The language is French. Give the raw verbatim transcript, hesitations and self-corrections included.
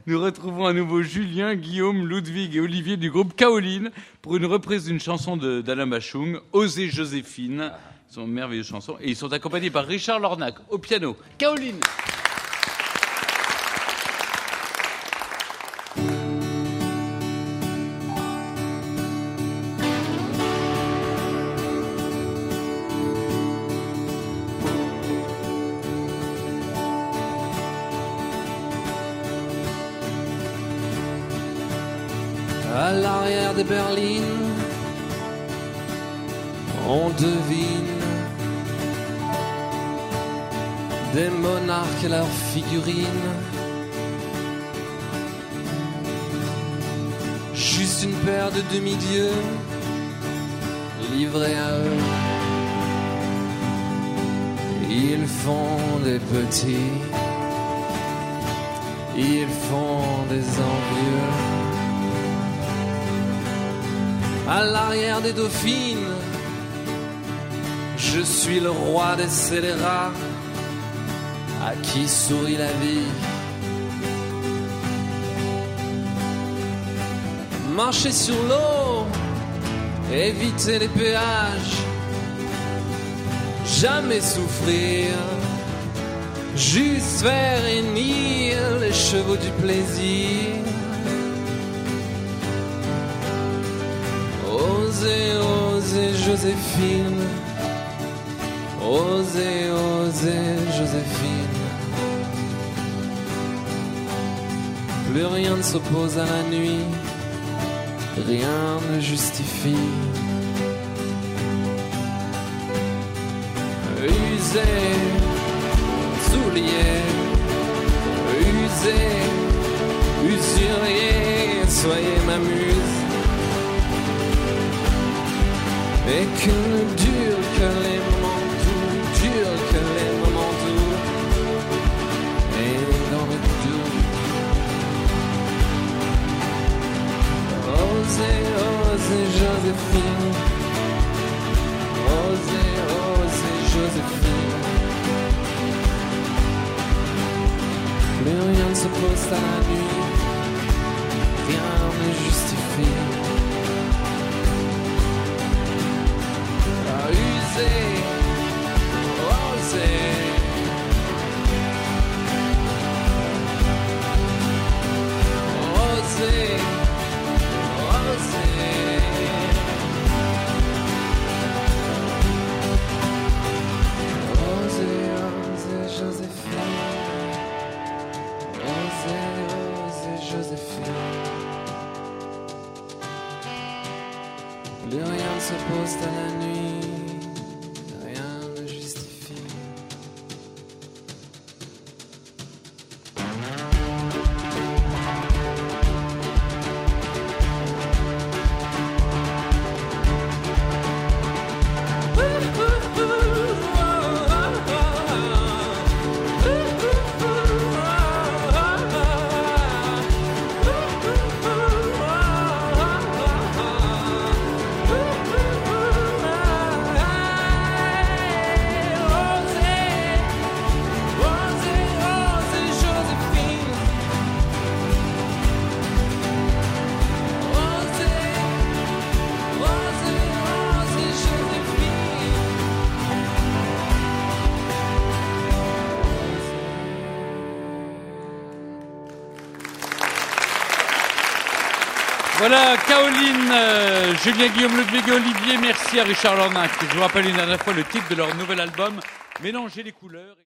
nous retrouvons à nouveau Julien, Guillaume, Ludwig et Olivier du groupe Kaolin pour une reprise d'une chanson de, d'Alain Bachung, Osez Joséphine. C'est une merveilleuse chanson. Et ils sont accompagnés par Richard Lornac au piano. Kaolin. À l'arrière des berlines, on devine des monarques et leurs figurines. Juste une paire de demi-dieux livrés à eux. Ils font des petits, ils font des envieux. À l'arrière des dauphines, je suis le roi des scélérats, à qui sourit la vie. Marcher sur l'eau, éviter les péages, jamais souffrir, juste faire hennir les chevaux du plaisir. Osez, osez Joséphine, osez, osez Joséphine. Plus rien ne s'oppose à la nuit, rien ne justifie. Usez, souliers, usez, usurier, soyez ma muse. Et que ne dure que les moments doux, dure que les moments doux. Et dans le doux, osez, osez Joséphine, osez, osez Joséphine. Plus rien ne s'oppose à la nuit, rien ne justifie. Osez, osez, osez, osez, osez Joséphine, osez, osez Joséphine. Plus rien ne s'oppose à la nuit. Voilà, Kaolin, euh, Julien, Guillaume, Ludwig et Olivier. Merci à Richard Lornac. Je vous rappelle une dernière fois le titre de leur nouvel album, Mélanger les couleurs.